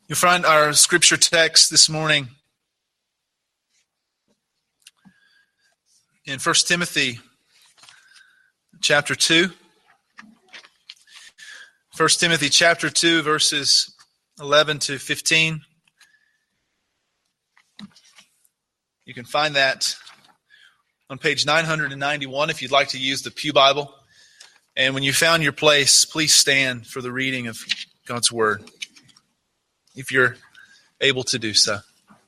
You'll find our scripture text this morning in 1 Timothy chapter 2. 1 Timothy chapter 2, verses 11 to 15. You can find that on page 991 if you'd like to use the Pew Bible. And when you found your place, please stand for the reading of God's Word, if you're able to do so.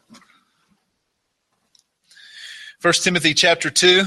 1 Timothy chapter 2,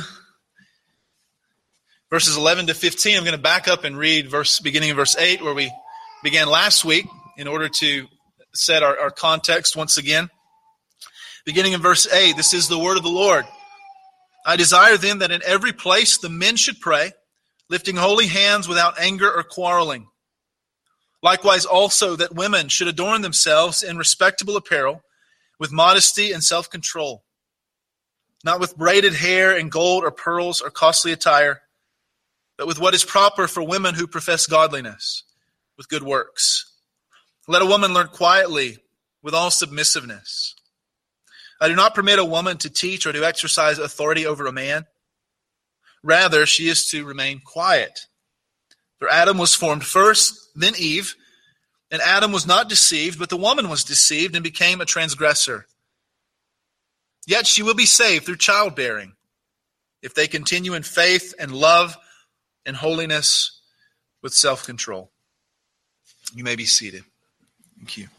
verses 11 to 15. I'm going to back up and read beginning in verse 8, where we began last week, in order to set our context once again. Beginning in verse 8, this is the word of the Lord. I desire then that in every place the men should pray, lifting holy hands without anger or quarreling. Likewise also that women should adorn themselves in respectable apparel, with modesty and self-control, not with braided hair and gold or pearls or costly attire, but with what is proper for women who profess godliness, with good works. Let a woman learn quietly, with all submissiveness. I do not permit a woman to teach or to exercise authority over a man. Rather, she is to remain quiet. For Adam was formed first, then Eve, and Adam was not deceived, but the woman was deceived and became a transgressor. Yet she will be saved through childbearing, if they continue in faith and love and holiness with self-control. You may be seated. Thank you.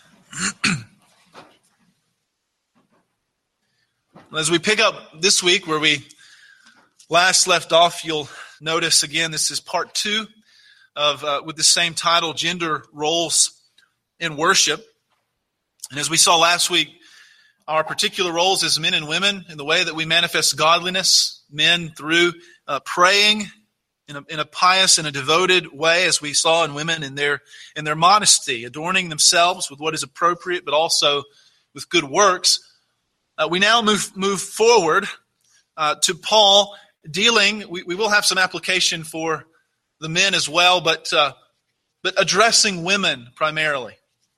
As we pick up this week where we last left off, you'll notice again this is part 2 of with the same title, Gender Roles in Worship. And as we saw last week, our particular roles as men and women in the way that we manifest godliness, men through praying in a pious and a devoted way, as we saw in women in their modesty, adorning themselves with what is appropriate, but also with good works. We now move forward to Paul dealing. We will have some application for the men as well, but addressing women primarily.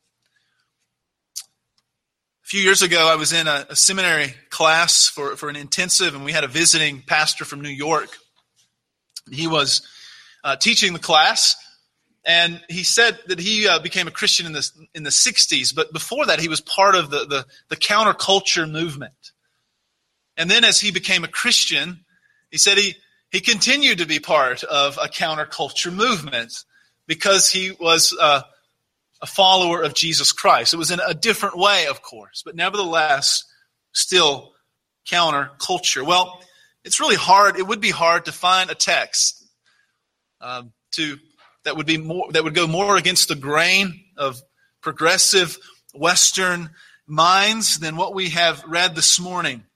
A few years ago, I was in a seminary class for an intensive, and we had a visiting pastor from New York. He was teaching the class, and he said that he became a Christian in the 60s, but before that, he was part of the counterculture movement. And then as he became a Christian, he said he continued to be part of a counterculture movement because he was a follower of Jesus Christ. It was in a different way, of course, but nevertheless, still counterculture. Well, it's really hard. It would be hard to find a text that would go more against the grain of progressive Western minds than what we have read this morning.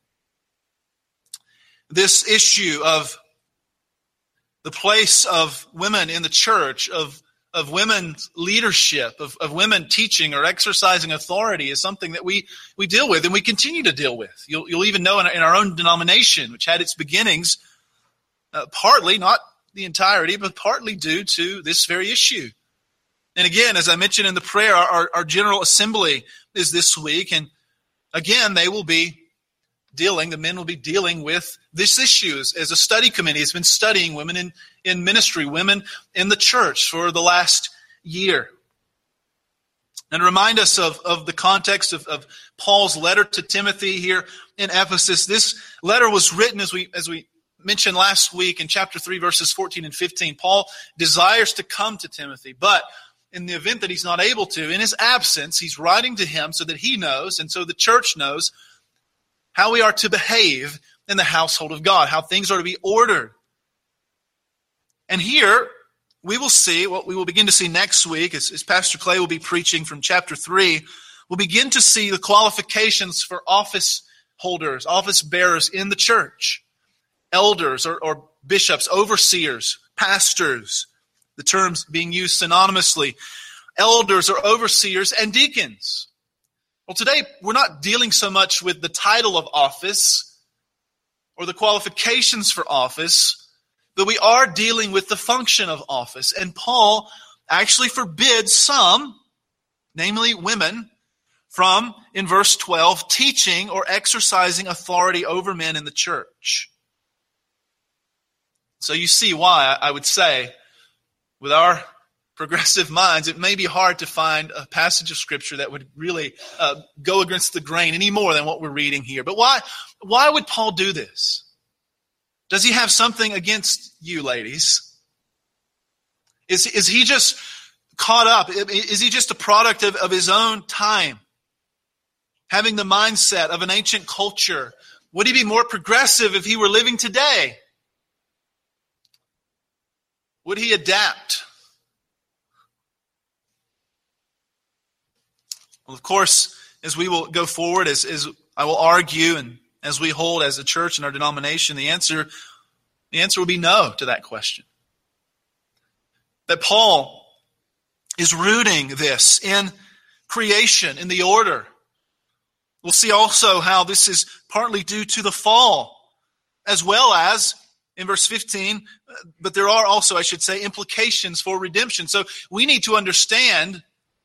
This issue of the place of women in the church, of women's leadership, of women teaching or exercising authority is something that we deal with and we continue to deal with. You'll even know in our own denomination, which had its beginnings partly, not the entirety, but partly due to this very issue. And again, as I mentioned in the prayer, our General Assembly is this week, and again, the men will be dealing with this issue as a study committee has been studying women in ministry, women in the church for the last year. And remind us of the context of Paul's letter to Timothy here in Ephesus. This letter was written, as we mentioned last week in chapter 3, verses 14 and 15. Paul desires to come to Timothy, but in the event that he's not able to, in his absence, he's writing to him so that he knows, and so the church knows, how we are to behave in the household of God, how things are to be ordered. And here, we will see, what we will begin to see next week, as Pastor Clay will be preaching from chapter 3, we'll begin to see the qualifications for office holders, office bearers in the church. Elders or bishops, overseers, pastors, the terms being used synonymously. Elders or overseers and deacons. Well, today we're not dealing so much with the title of office or the qualifications for office, but we are dealing with the function of office. And Paul actually forbids some, namely women, from, in verse 12, teaching or exercising authority over men in the church. So you see why I would say, with our progressive minds, it may be hard to find a passage of Scripture that would really go against the grain any more than what we're reading here. But why would Paul do this? Does he have something against you, ladies? Is he just caught up? Is he just a product of his own time? Having the mindset of an ancient culture? Would he be more progressive if he were living today? Would he adapt? Well, of course, as we will go forward, as I will argue, and as we hold as a church in our denomination, the answer will be no to that question. That Paul is rooting this in creation, in the order. We'll see also how this is partly due to the fall, as well as, in verse 15, but there are also, I should say, implications for redemption. So we need to understand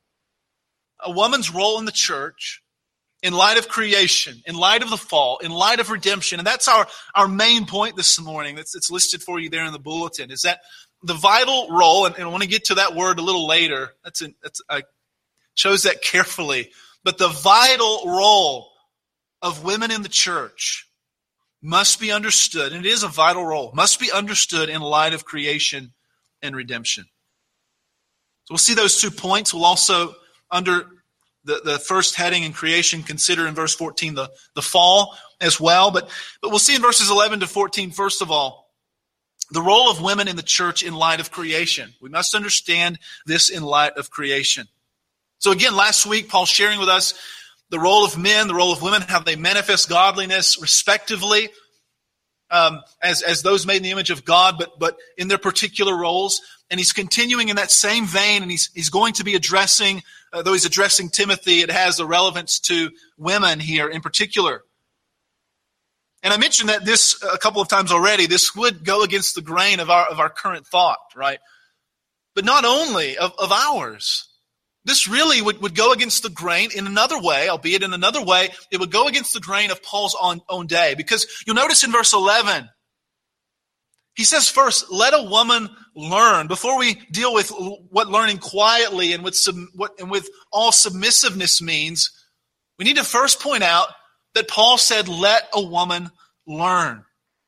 a woman's role in the church in light of creation, in light of the fall, in light of redemption. And that's our main point this morning. It's listed for you there in the bulletin, is that the vital role, and I want to get to that word a little later. I chose that carefully. But the vital role of women in the church must be understood, and it is a vital role, must be understood in light of creation and redemption. So we'll see those 2 points. We'll also, under the first heading in creation, consider in verse 14 the fall as well. But we'll see in verses 11 to 14, first of all, the role of women in the church in light of creation. We must understand this in light of creation. So again, last week, Paul sharing with us the role of men, the role of women, how they manifest godliness respectively, as those made in the image of God, but in their particular roles. And he's continuing in that same vein, and he's going to be addressing, though he's addressing Timothy, it has a relevance to women here in particular. And I mentioned that this a couple of times already. This would go against the grain of our current thought, right? But not only of ours. This really would go against the grain in another way, albeit in another way, it would go against the grain of Paul's own day. Because you'll notice in verse 11, he says first, let a woman learn. Before we deal with what learning quietly and with all submissiveness means, we need to first point out that Paul said, let a woman learn.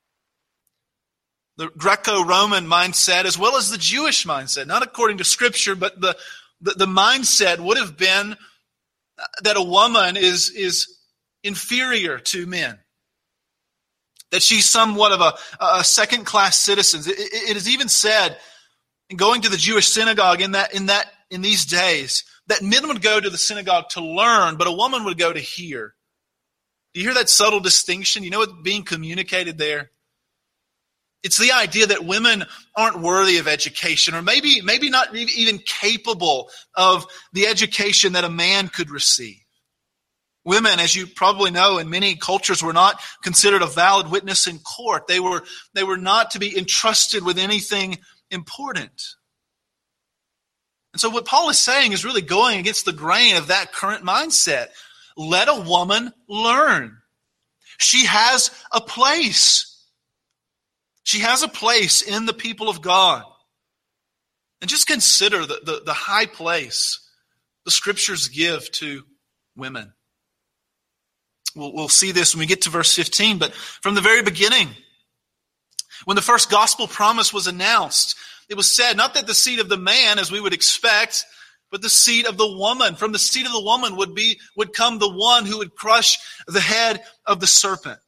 The Greco-Roman mindset, as well as the Jewish mindset, not according to Scripture, but the mindset would have been that a woman is inferior to men. That she's somewhat of a second-class citizen. It is even said, in going to the Jewish synagogue in these days, that men would go to the synagogue to learn, but a woman would go to hear. Do you hear that subtle distinction? You know what's being communicated there? It's the idea that women aren't worthy of education, or maybe not even capable of the education that a man could receive. Women, as you probably know, in many cultures were not considered a valid witness in court. They were not to be entrusted with anything important. And so what Paul is saying is really going against the grain of that current mindset. Let a woman learn. She has a place. She has a place in the people of God. And just consider the high place the Scriptures give to women. We'll see this when we get to verse 15, but from the very beginning, when the first gospel promise was announced, it was said, not that the seed of the man, as we would expect, but the seed of the woman. From the seed of the woman would come the one who would crush the head of the serpent.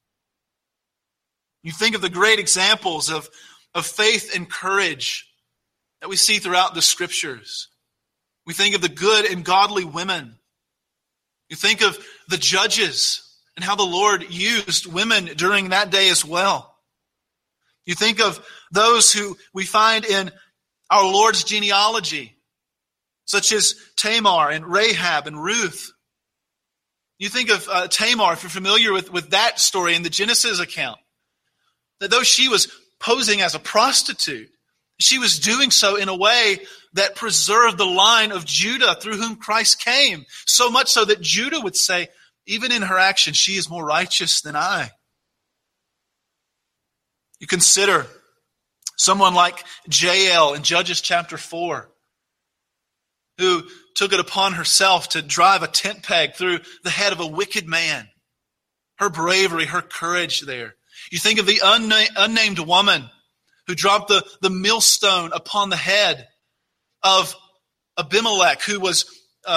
You think of the great examples of faith and courage that we see throughout the Scriptures. We think of the good and godly women. You think of the judges and how the Lord used women during that day as well. You think of those who we find in our Lord's genealogy, such as Tamar and Rahab and Ruth. You think of Tamar, if you're familiar with that story in the Genesis account, that though she was posing as a prostitute, She was doing so in a way that preserved the line of Judah through whom Christ came. So much so that Judah would say, even in her action, she is more righteous than I. You consider someone like Jael in Judges chapter 4, who took it upon herself to drive a tent peg through the head of a wicked man. Her bravery, her courage there. You think of the unnamed woman who dropped the millstone upon the head of Abimelech, who was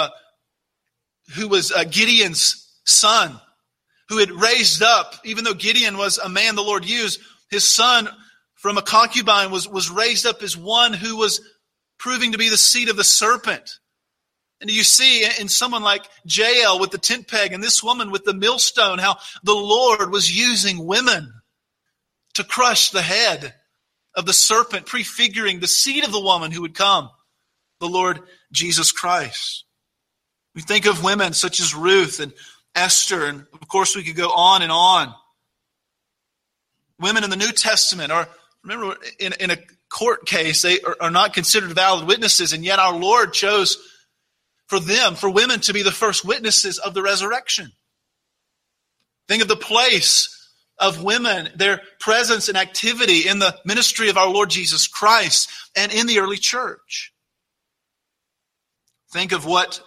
Gideon's son, who had raised up, even though Gideon was a man the Lord used, his son from a concubine was raised up as one who was proving to be the seed of the serpent. And you see in someone like Jael with the tent peg and this woman with the millstone, how the Lord was using women to crush the head of the serpent, prefiguring the seed of the woman who would come, the Lord Jesus Christ. We think of women such as Ruth and Esther, and of course we could go on and on. Women in the New Testament are, remember, in a court case, they are not considered valid witnesses, and yet our Lord chose for women to be the first witnesses of the resurrection. Think of the place of women, their presence and activity in the ministry of our Lord Jesus Christ and in the early church. Think of what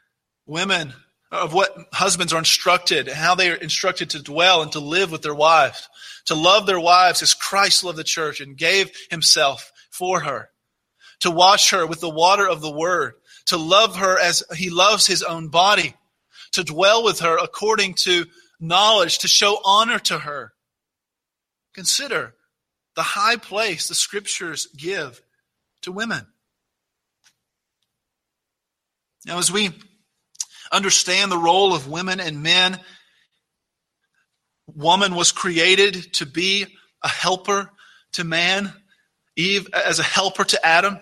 husbands are instructed, how they are instructed to dwell and to live with their wives, to love their wives as Christ loved the church and gave himself for her, to wash her with the water of the word, to love her as he loves his own body, to dwell with her according to knowledge, to show honor to her. Consider the high place the Scriptures give to women. Now, as we understand the role of women and men, woman was created to be a helper to man, Eve as a helper to Adam.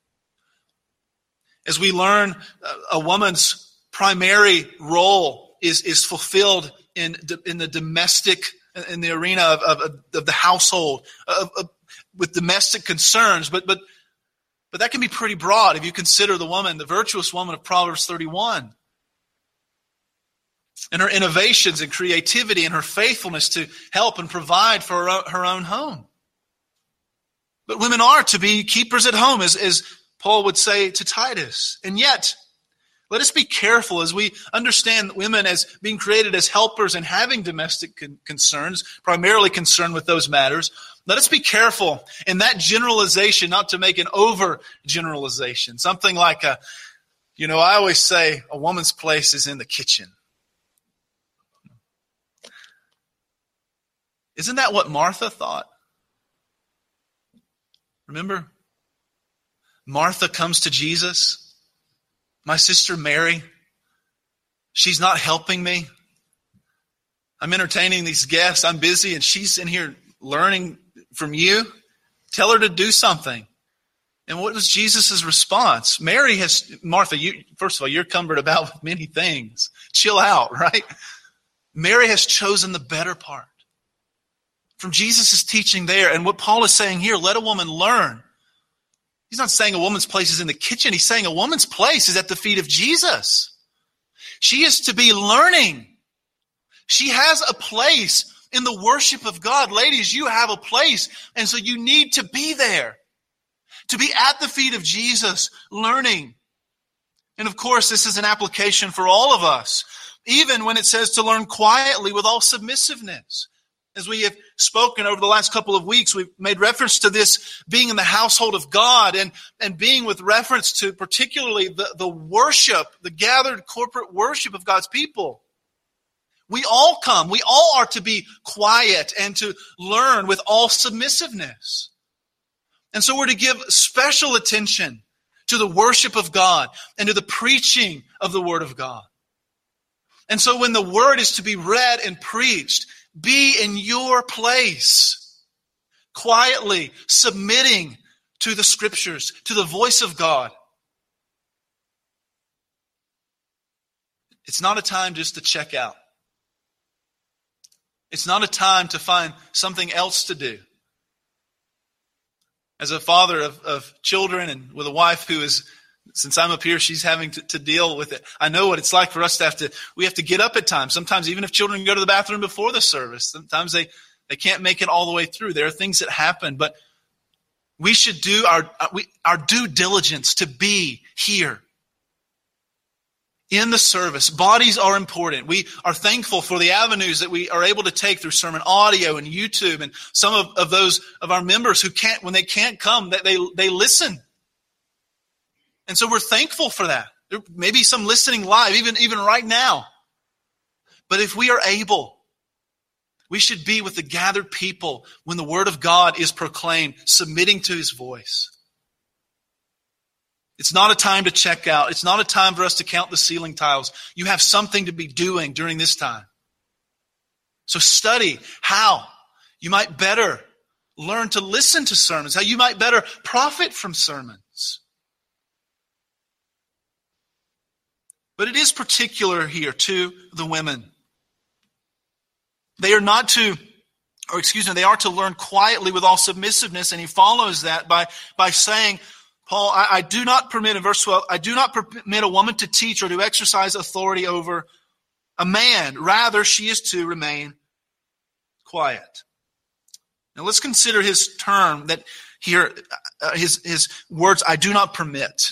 As we learn, a woman's primary role is fulfilled in the domestic, in the arena of the household, with domestic concerns. But that can be pretty broad if you consider the woman, the virtuous woman of Proverbs 31. And her innovations and creativity and her faithfulness to help and provide for her own home. But women are to be keepers at home, as Paul would say to Titus. And yet, let us be careful as we understand women as being created as helpers and having domestic concerns, primarily concerned with those matters. Let us be careful in that generalization, not to make an over-generalization. Something like, I always say a woman's place is in the kitchen. Isn't that what Martha thought? Remember? Martha comes to Jesus. My sister Mary, she's not helping me. I'm entertaining these guests. I'm busy, and she's in here learning from you. Tell her to do something. And what was Jesus' response? Martha, first of all, you're cumbered about with many things. Chill out, right? Mary has chosen the better part. From Jesus' teaching there, and what Paul is saying here, let a woman learn. He's not saying a woman's place is in the kitchen. He's saying a woman's place is at the feet of Jesus. She is to be learning. She has a place in the worship of God. Ladies, you have a place, and so you need to be there. To be at the feet of Jesus, learning. And of course, this is an application for all of us, even when it says to learn quietly with all submissiveness. As we have spoken over the last couple of weeks, we've made reference to this being in the household of God and being with reference to particularly the worship, the gathered corporate worship of God's people. We all are to be quiet and to learn with all submissiveness. And so we're to give special attention to the worship of God and to the preaching of the Word of God. And so when the Word is to be read and preached, be in your place, quietly submitting to the Scriptures, to the voice of God. It's not a time just to check out. It's not a time to find something else to do. As a father of children and with a wife who is, since I'm up here, she's having to deal with it. I know what it's like for us we have to get up at times. Sometimes even if children go to the bathroom before the service, sometimes they can't make it all the way through. There are things that happen, but we should do our due diligence to be here in the service. Bodies are important. We are thankful for the avenues that we are able to take through sermon audio and YouTube, and some of those of our members who can't, when they can't come, that they listen. And so we're thankful for that. There may be some listening live, even right now. But if we are able, we should be with the gathered people when the word of God is proclaimed, submitting to his voice. It's not a time to check out. It's not a time for us to count the ceiling tiles. You have something to be doing during this time. So study how you might better learn to listen to sermons, how you might better profit from sermons. But it is particular here to the women. They are they are to learn quietly with all submissiveness, and he follows that by saying, Paul, I do not permit, in verse 12, I do not permit a woman to teach or to exercise authority over a man. Rather, she is to remain quiet. Now let's consider his term that here, his words, I do not permit.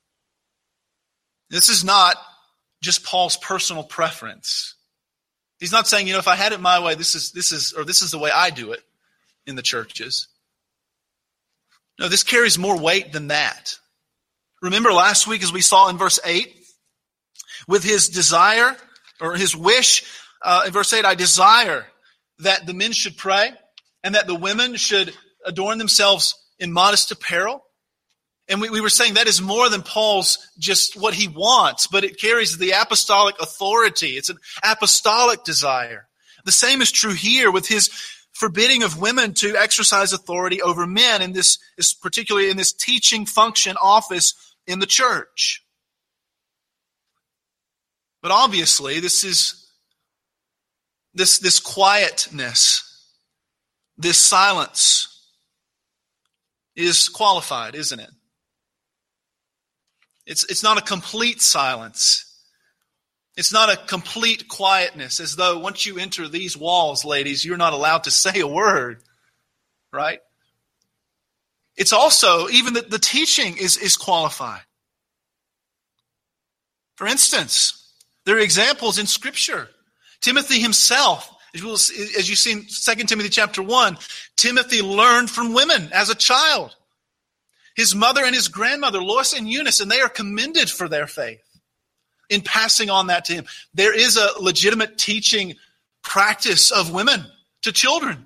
This is not just Paul's personal preference. He's not saying, if I had it my way, this is the way I do it in the churches. No, this carries more weight than that. Remember last week, as we saw in verse 8, with his desire or his wish, in verse 8, I desire that the men should pray and that the women should adorn themselves in modest apparel. And we were saying that is more than Paul's just what he wants, but it carries the apostolic authority. It's an apostolic desire. The same is true here with his forbidding of women to exercise authority over men, in this particularly in this teaching function office in the church. But obviously, this quietness, this silence is qualified, isn't it? It's not a complete silence. It's not a complete quietness, as though once you enter these walls, ladies, you're not allowed to say a word, right? It's also, even the teaching is qualified. For instance, there are examples in Scripture. Timothy himself, as you see in 2 Timothy chapter 1, Timothy learned from women as a child. His mother and his grandmother, Lois and Eunice, and they are commended for their faith in passing on that to him. There is a legitimate teaching practice of women to children.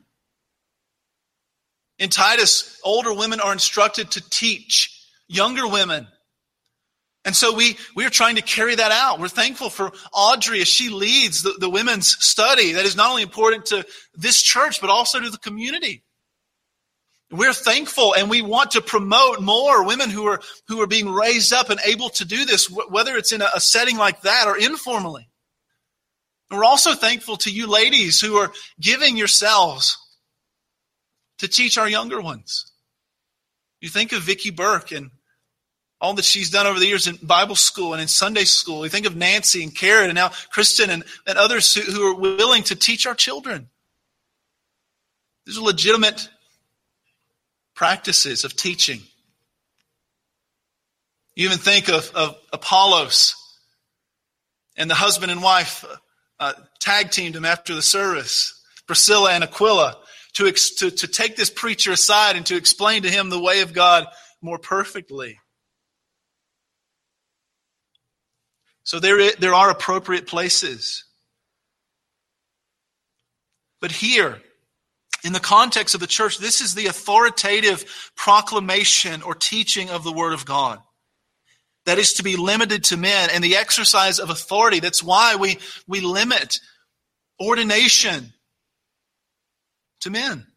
In Titus, older women are instructed to teach younger women. And so we are trying to carry that out. We're thankful for Audrey as she leads the women's study that is not only important to this church, but also to the community. We're thankful, and we want to promote more women who are being raised up and able to do this, whether it's in a setting like that or informally. And we're also thankful to you ladies who are giving yourselves to teach our younger ones. You think of Vicki Burke and all that she's done over the years in Bible school and in Sunday school. You think of Nancy and Karen and now Kristen and others who are willing to teach our children. These are legitimate practices of teaching. You even think of Apollos and the husband and wife tag teamed him after the service, Priscilla and Aquila, to take this preacher aside and to explain to him the way of God more perfectly. So there are appropriate places. But here, in the context of the church, this is the authoritative proclamation or teaching of the Word of God that is to be limited to men, and the exercise of authority. That's why we limit ordination to men.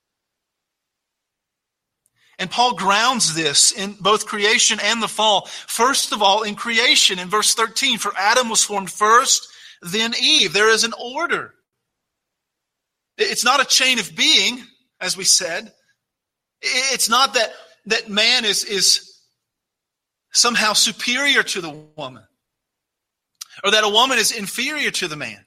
And Paul grounds this in both creation and the fall. First of all, in creation, in verse 13, for Adam was formed first, then Eve. There is an order. It's not a chain of being, as we said. It's not that that man is somehow superior to the woman, or that a woman is inferior to the man.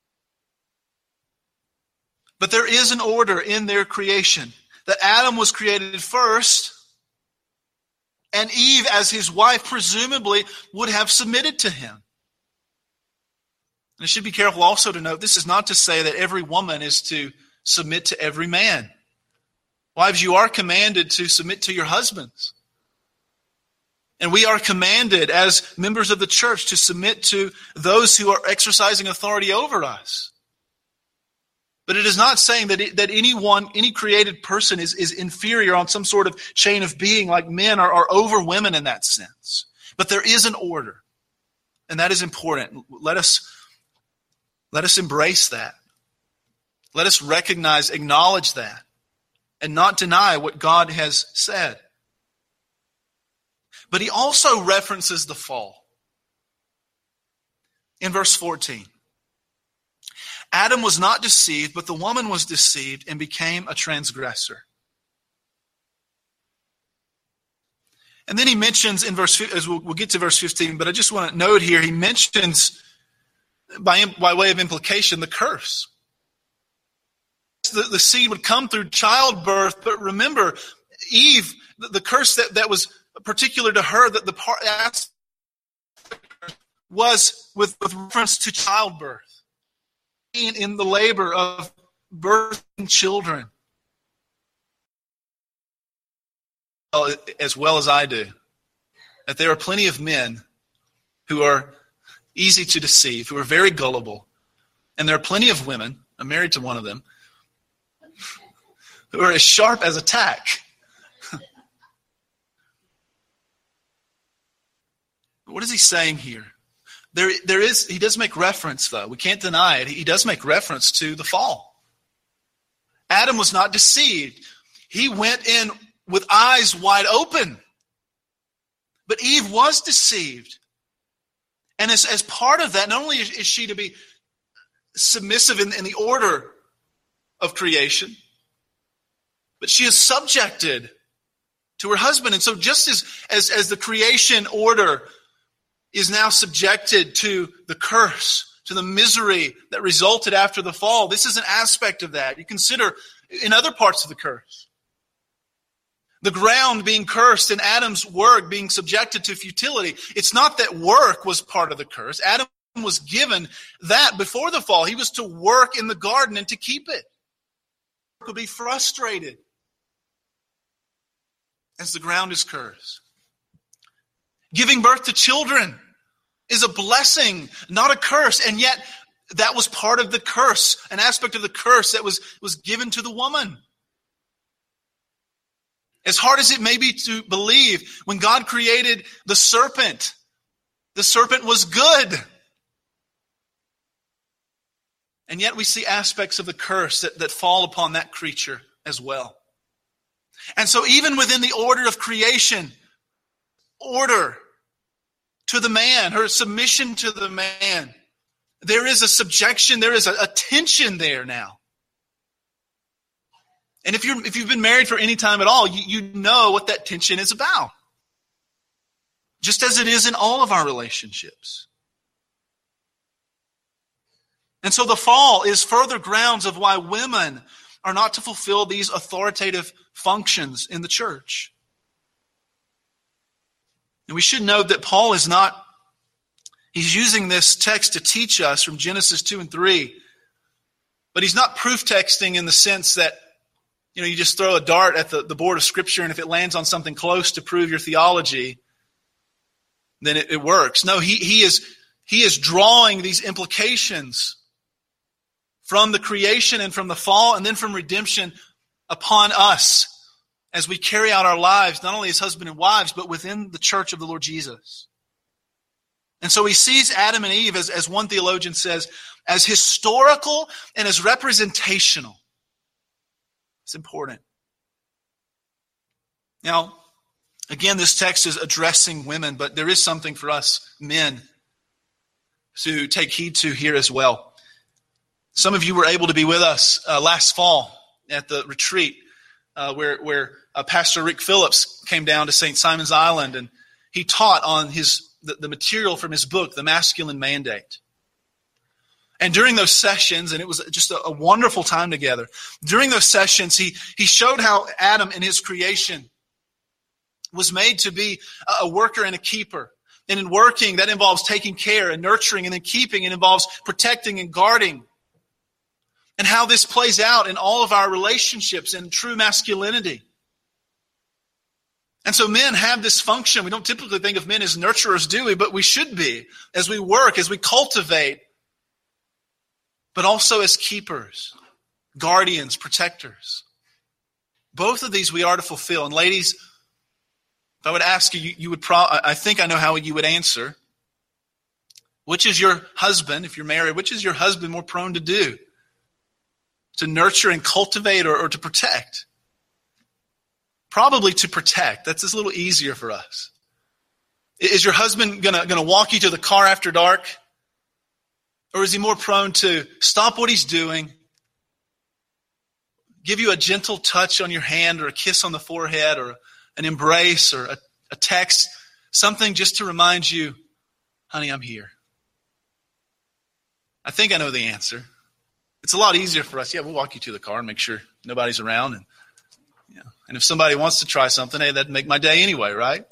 But there is an order in their creation, that Adam was created first, and Eve, as his wife, presumably would have submitted to him. And I should be careful also to note, this is not to say that every woman is to submit to every man. Wives, you are commanded to submit to your husbands. And we are commanded as members of the church to submit to those who are exercising authority over us. But it is not saying that any created person is inferior on some sort of chain of being, like men are over women in that sense. But there is an order, and that is important. Let us embrace that. Let us recognize, acknowledge that, and not deny what God has said. But he also references the fall. In verse 14, Adam was not deceived, but the woman was deceived and became a transgressor. And then he mentions in verse, as we'll get to verse 15, but I just want to note here, he mentions by way of implication the curse. The seed would come through childbirth, but remember, Eve, the curse that was particular to her, that the part was with reference to childbirth, in the labor of birthing children, as well as I do, that there are plenty of men who are easy to deceive, who are very gullible, and there are plenty of women, I'm married to one of them, who are as sharp as a tack. What is he saying here? He does make reference, though. We can't deny it. He does make reference to the fall. Adam was not deceived. He went in with eyes wide open. But Eve was deceived. And as part of that, not only is she to be submissive in the order of creation, but she is subjected to her husband. And so just as the creation order is now subjected to the curse, to the misery that resulted after the fall, this is an aspect of that. You consider in other parts of the curse. The ground being cursed and Adam's work being subjected to futility. It's not that work was part of the curse. Adam was given that before the fall. He was to work in the garden and to keep it. He could be frustrated as the ground is cursed. Giving birth to children is a blessing, not a curse. And yet that was part of the curse, an aspect of the curse that was given to the woman. As hard as it may be to believe, when God created the serpent was good. And yet we see aspects of the curse that fall upon that creature as well. And so even within the order of creation, order to the man, her submission to the man, there is a subjection, there is a tension there now. And if you've been married for any time at all, you know what that tension is about. Just as it is in all of our relationships. And so the fall is further grounds of why women are not to fulfill these authoritative functions in the church. And we should note that Paul he's using this text to teach us from Genesis 2 and 3, but he's not proof texting in the sense that, you just throw a dart at the board of Scripture, and if it lands on something close to prove your theology, then it works. No, he is drawing these implications from the creation and from the fall and then from redemption upon us as we carry out our lives, not only as husband and wives, but within the church of the Lord Jesus. And so he sees Adam and Eve, as one theologian says, as historical and as representational. It's important. Now, again, this text is addressing women, but there is something for us men to take heed to here as well. Some of you were able to be with us last fall at the retreat where Pastor Rick Phillips came down to St. Simon's Island, and he taught on the material from his book, The Masculine Mandate. And during those sessions, and it was just a wonderful time together, during those sessions, he showed how Adam in his creation was made to be a worker and a keeper. And in working, that involves taking care and nurturing, and in keeping, it involves protecting and guarding. And how this plays out in all of our relationships and true masculinity. And so men have this function. We don't typically think of men as nurturers, do we? But we should be, as we work, as we cultivate, but also as keepers, guardians, protectors. Both of these we are to fulfill. And ladies, if I would ask you, you would I think I know how you would answer. Which is your husband, if you're married, which is your husband more prone to do? To nurture and cultivate or to protect? Probably to protect. That's just a little easier for us. Is your husband gonna walk you to the car after dark? Or is he more prone to stop what he's doing, give you a gentle touch on your hand or a kiss on the forehead or an embrace or a text, something just to remind you, honey, I'm here? I think I know the answer. It's a lot easier for us. Yeah, we'll walk you to the car and make sure nobody's around. And if somebody wants to try something, hey, that'd make my day anyway, right?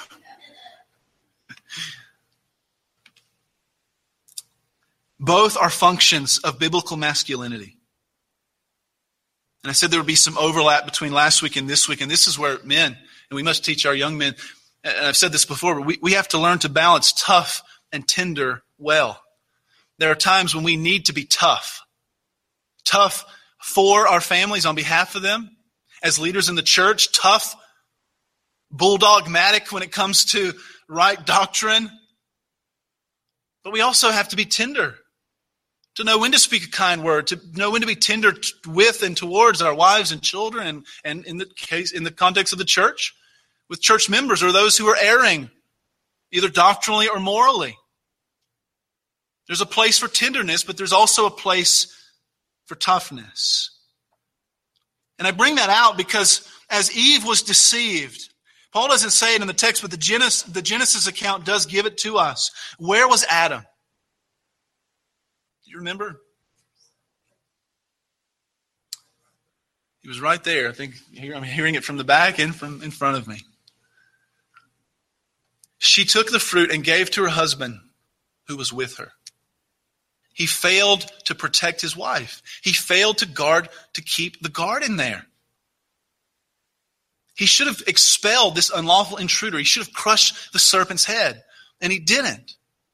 Both are functions of biblical masculinity. And I said there would be some overlap between last week and this week. And this is where men, and we must teach our young men, and I've said this before, but we have to learn to balance tough and tender well. There are times when we need to be tough. Tough for our families on behalf of them. As leaders in the church, tough, bulldogmatic when it comes to right doctrine. But we also have to be tender. To know when to speak a kind word. To know when to be tender with and towards our wives and children. And in the context of the church, with church members or those who are erring, either doctrinally or morally. There's a place for tenderness, but there's also a place for toughness. And I bring that out because as Eve was deceived, Paul doesn't say it in the text, but the Genesis account does give it to us. Where was Adam? Do you remember? He was right there. I think I'm hearing it from the back and from in front of me. She took the fruit and gave to her husband who was with her. He failed to protect his wife. He failed to keep the garden there. He should have expelled this unlawful intruder. He should have crushed the serpent's head, and he didn't.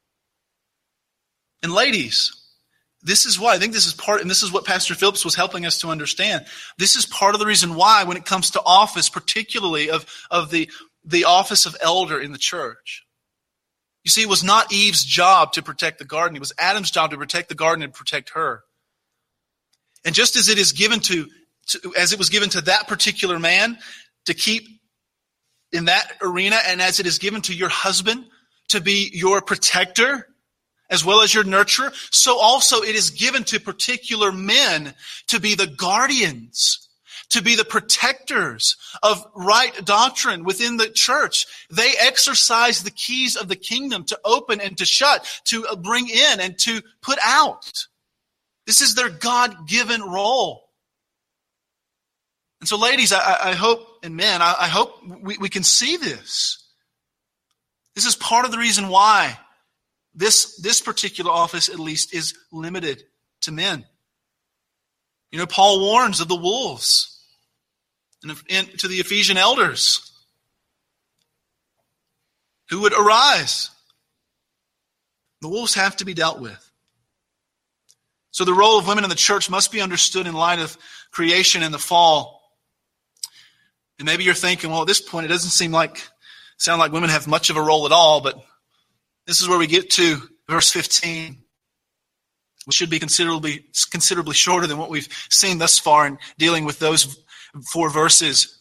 And ladies, this is why, I think this is part, and this is what Pastor Phillips was helping us to understand. This is part of the reason why, when it comes to office, particularly of the office of elder in the church, you see, it was not Eve's job to protect the garden. It was Adam's job to protect the garden and protect her. And just as it is given as it was given to that particular man to keep in that arena, and as it is given to your husband to be your protector as well as your nurturer, so also it is given to particular men to be the guardians, to be the protectors of right doctrine within the church. They exercise the keys of the kingdom to open and to shut, to bring in and to put out. This is their God-given role. And so ladies, I hope, and men, I hope we can see this. This is part of the reason why this particular office, at least, is limited to men. You know, Paul warns of the wolves. And to the Ephesian elders who would arise. The wolves have to be dealt with. So the role of women in the church must be understood in light of creation and the fall. And maybe you're thinking, well, at this point, it doesn't sound like women have much of a role at all, but this is where we get to verse 15. Which should be considerably shorter than what we've seen thus far in dealing with those 4 verses.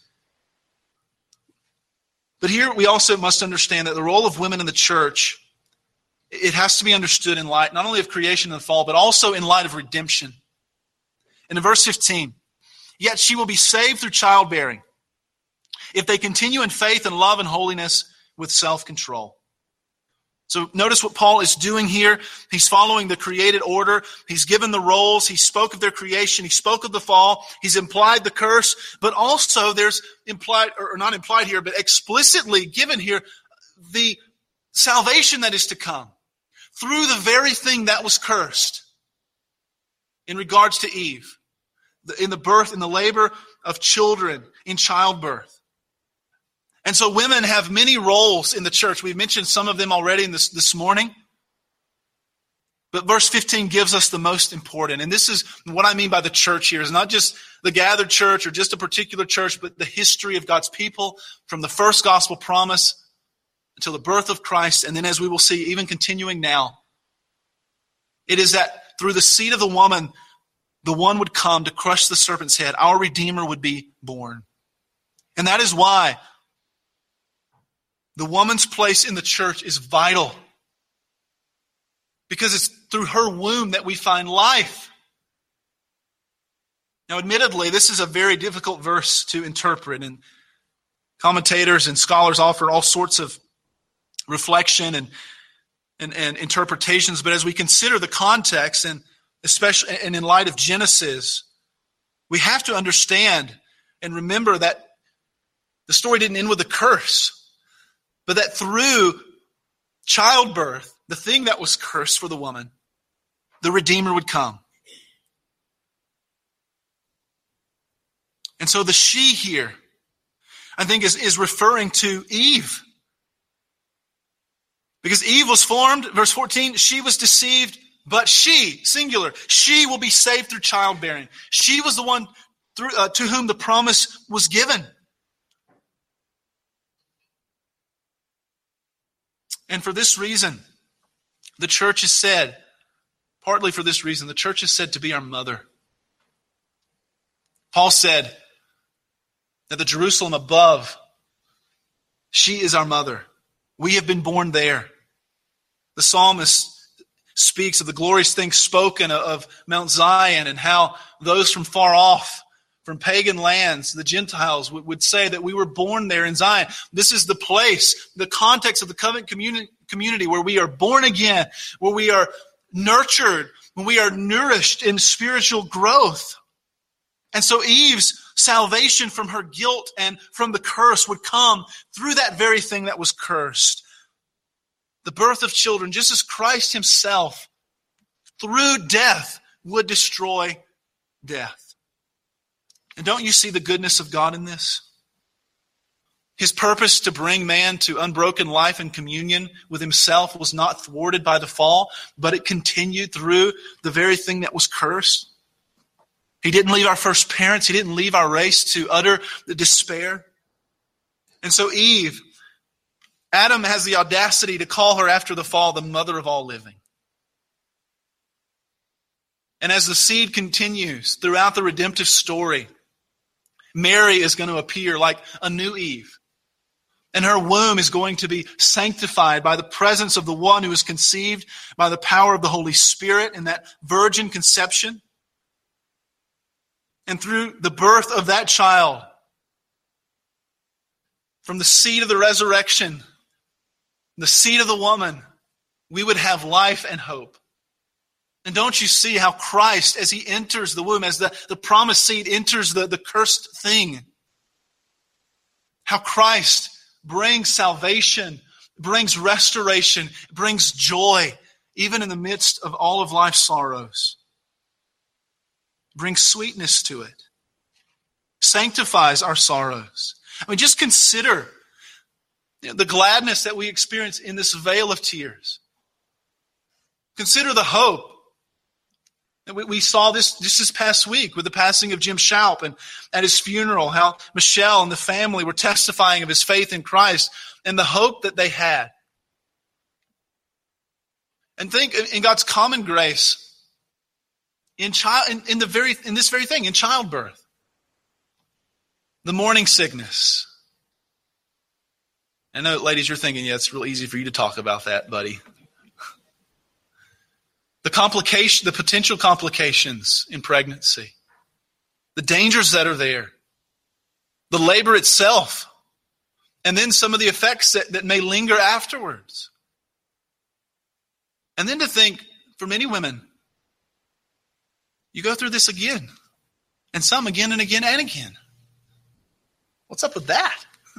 But here we also must understand that the role of women in the church, it has to be understood in light not only of creation and the fall, but also in light of redemption. And in verse 15, yet she will be saved through childbearing if they continue in faith and love and holiness with self-control. So notice what Paul is doing here. He's following the created order. He's given the roles. He spoke of their creation. He spoke of the fall. He's implied the curse. But also there's implied, or not implied here, but explicitly given here, the salvation that is to come through the very thing that was cursed in regards to Eve, in the birth, in the labor of children, in childbirth. And so women have many roles in the church. We've mentioned some of them already this morning. But verse 15 gives us the most important. And this is what I mean by the church here. It's not just the gathered church or just a particular church, but the history of God's people from the first gospel promise until the birth of Christ. And then as we will see, even continuing now, it is that through the seed of the woman, the one would come to crush the serpent's head. Our Redeemer would be born. And that is why the woman's place in the church is vital. Because it's through her womb that we find life. Now, admittedly, this is a very difficult verse to interpret. And commentators and scholars offer all sorts of reflection and interpretations. But as we consider the context, and especially and in light of Genesis, we have to understand and remember that the story didn't end with a curse. But that through childbirth, the thing that was cursed for the woman, the Redeemer would come. And so the she here, I think, is referring to Eve. Because Eve was formed, verse 14, she was deceived, but she, singular, she will be saved through childbearing. She was the one to whom the promise was given. And for this reason, the church is said, partly for this reason, the church is said to be our mother. Paul said that the Jerusalem above, she is our mother. We have been born there. The psalmist speaks of the glorious things spoken of Mount Zion and how those from far off, from pagan lands, the Gentiles would say that we were born there in Zion. This is the place, the context of the covenant community where we are born again, where we are nurtured, when we are nourished in spiritual growth. And so Eve's salvation from her guilt and from the curse would come through that very thing that was cursed. The birth of children, just as Christ himself, through death, would destroy death. And don't you see the goodness of God in this? His purpose to bring man to unbroken life and communion with himself was not thwarted by the fall, but it continued through the very thing that was cursed. He didn't leave our first parents. He didn't leave our race to utter the despair. And so Eve, Adam has the audacity to call her after the fall the mother of all living. And as the seed continues throughout the redemptive story, Mary is going to appear like a new Eve. And her womb is going to be sanctified by the presence of the one who is conceived by the power of the Holy Spirit in that virgin conception. And through the birth of that child, from the seed of the resurrection, the seed of the woman, we would have life and hope. And don't you see how Christ, as he enters the womb, as the promised seed enters the cursed thing, how Christ brings salvation, brings restoration, brings joy, even in the midst of all of life's sorrows. Brings sweetness to it. Sanctifies our sorrows. I mean, just consider the gladness that we experience in this vale of tears. Consider the hope. We saw this just this past week with the passing of Jim Shoup, and at his funeral, how Michelle and the family were testifying of his faith in Christ and the hope that they had. And think in God's common grace, in this very thing, in childbirth, the morning sickness. I know, ladies, you're thinking, yeah, it's real easy for you to talk about that, buddy. The potential complications in pregnancy. the dangers that are there, the labor itself, and then some of the effects that may linger afterwards. And then to think, for many women, you go through this again, and some again and again and again. What's up with that?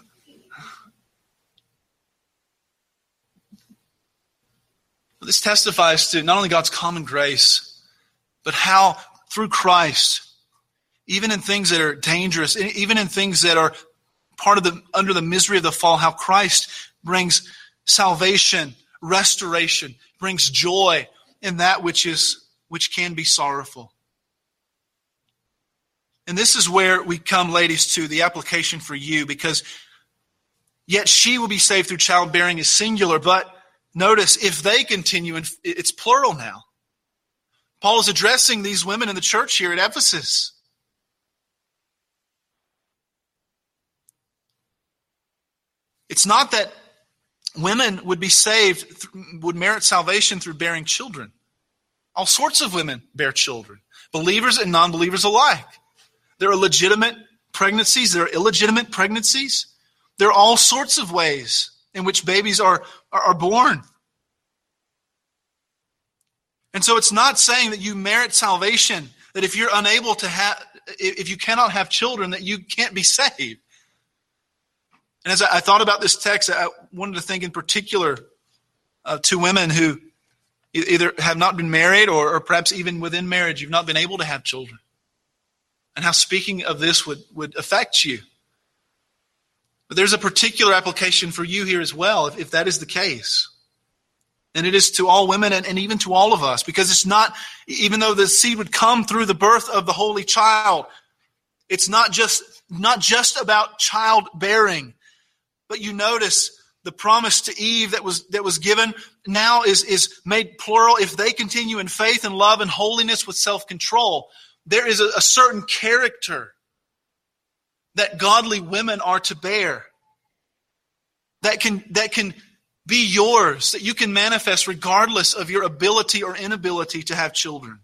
This testifies to not only God's common grace, but how through Christ, even in things that are dangerous, even in things that are under the misery of the fall, how Christ brings salvation, restoration, brings joy in that which can be sorrowful. And this is where we come, ladies, to the application for you, because yet she will be saved through childbearing is singular, but notice, if they continue, and it's plural now. Paul is addressing these women in the church here at Ephesus. It's not that women would be saved, would merit salvation through bearing children. All sorts of women bear children, believers and non-believers alike. There are legitimate pregnancies, there are illegitimate pregnancies. There are all sorts of ways in which babies are born. And so it's not saying that you merit salvation, that if you're unable to if you cannot have children, that you can't be saved. And as I thought about this text, I wanted to think in particular to women who either have not been married or perhaps even within marriage, you've not been able to have children. And how speaking of this would affect you. But there's a particular application for you here as well, if that is the case. And it is to all women and even to all of us. Because it's not, even though the seed would come through the birth of the Holy Child, it's not just about childbearing. But you notice the promise to Eve that was given now is made plural. If they continue in faith and love and holiness with self-control, there is a certain character that godly women are to bear. That can be yours, that you can manifest regardless of your ability or inability to have children.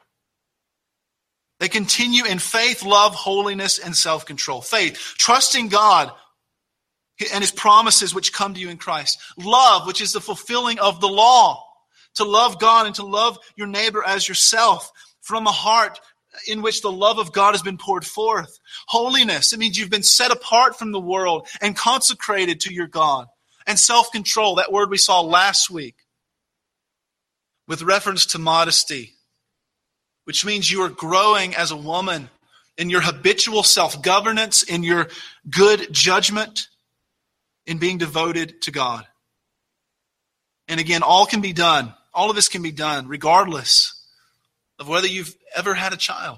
They continue in faith, love, holiness, and self-control. Faith, trusting God and His promises which come to you in Christ. Love, which is the fulfilling of the law. To love God and to love your neighbor as yourself from a heart in which the love of God has been poured forth. Holiness, it means you've been set apart from the world and consecrated to your God. And self-control, that word we saw last week, with reference to modesty, which means you are growing as a woman in your habitual self-governance, in your good judgment, in being devoted to God. And again, all can be done. All of this can be done regardless of whether you've ever had a child.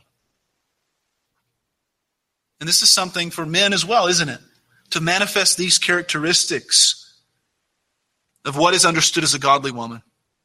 And this is something for men as well, isn't it? To manifest these characteristics of what is understood as a godly woman.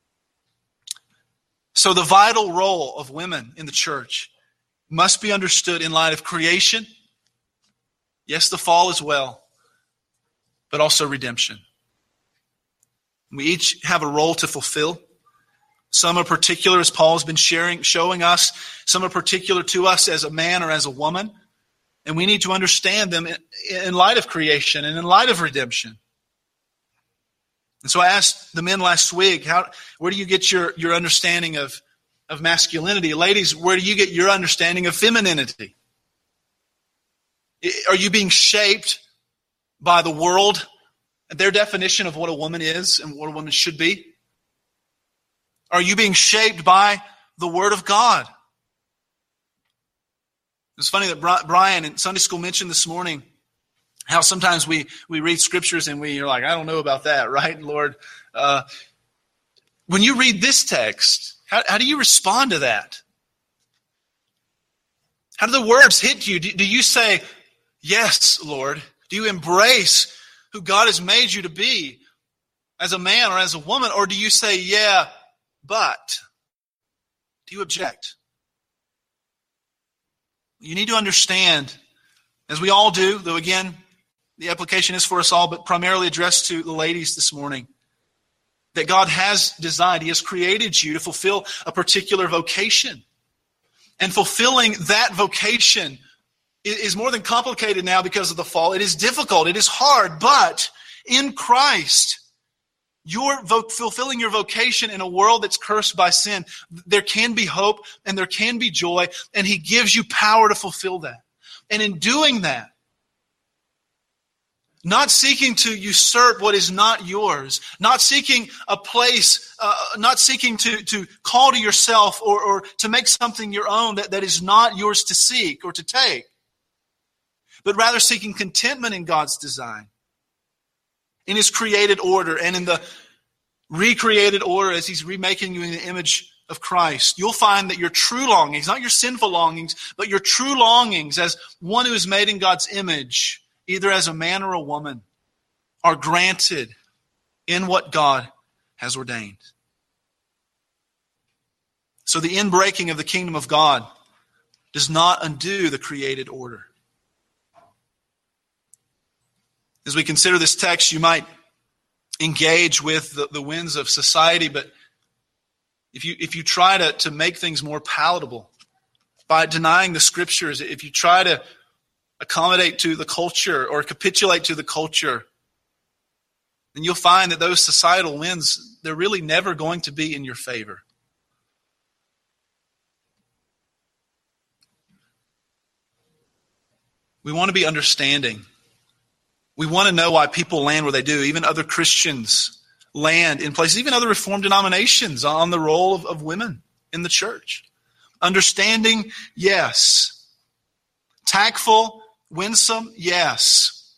So the vital role of women in the church must be understood in light of creation. Yes, the fall as well, but also redemption. We each have a role to fulfill. Some are particular, as Paul has been showing us. Some are particular to us as a man or as a woman. And we need to understand them in light of creation and in light of redemption. And so I asked the men last week, where do you get your understanding of masculinity? Ladies, where do you get your understanding of femininity? Are you being shaped by the world, their definition of what a woman is and what a woman should be? Are you being shaped by the Word of God? It's funny that Brian in Sunday school mentioned this morning how sometimes we read scriptures and you're like, I don't know about that, right, Lord? When you read this text, how do you respond to that? How do the words hit you? Do you say, yes, Lord? Do you embrace who God has made you to be as a man or as a woman? Or do you say, yeah, but? Do you object? You need to understand, as we all do, though again, the application is for us all, but primarily addressed to the ladies this morning, that God has designed, He has created you to fulfill a particular vocation. And fulfilling that vocation is more than complicated now because of the fall. It is difficult. It is hard. But in Christ, you're fulfilling your vocation in a world that's cursed by sin. There can be hope and there can be joy, and He gives you power to fulfill that. And in doing that, not seeking to usurp what is not yours, not seeking a place, not seeking to call to yourself or to make something your own that is not yours to seek or to take, but rather seeking contentment in God's design, in His created order, and in the recreated order as He's remaking you in the image of Christ. You'll find that your true longings, not your sinful longings, but your true longings as one who is made in God's image, either as a man or a woman, are granted in what God has ordained. So the inbreaking of the kingdom of God does not undo the created order. As we consider this text, you might engage with the winds of society, but if you try to make things more palatable by denying the Scriptures, if you try to accommodate to the culture or capitulate to the culture, then you'll find that those societal winds, they're really never going to be in your favor. We want to be understanding. We want to know why people land where they do. Even other Christians land in places, even other Reformed denominations, on the role of women in the church. Understanding, yes. Tactful, winsome, yes.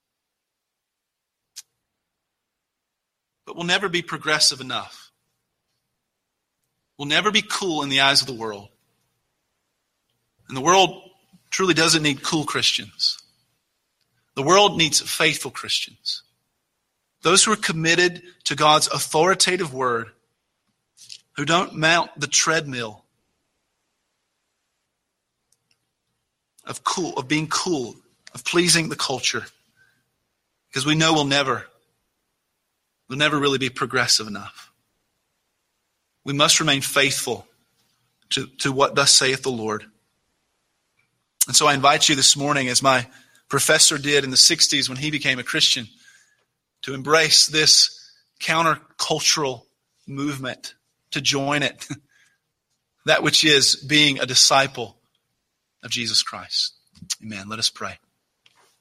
But we'll never be progressive enough. We'll never be cool in the eyes of the world. And the world truly doesn't need cool Christians. The world needs faithful Christians. Those who are committed to God's authoritative word, who don't mount the treadmill of being cool, of pleasing the culture. Because we know we'll never really be progressive enough. We must remain faithful to what thus saith the Lord. And so I invite you this morning, as my professor did in the 60s when he became a Christian, to embrace this countercultural movement, to join it, that which is being a disciple of Jesus Christ. Amen. Let us pray.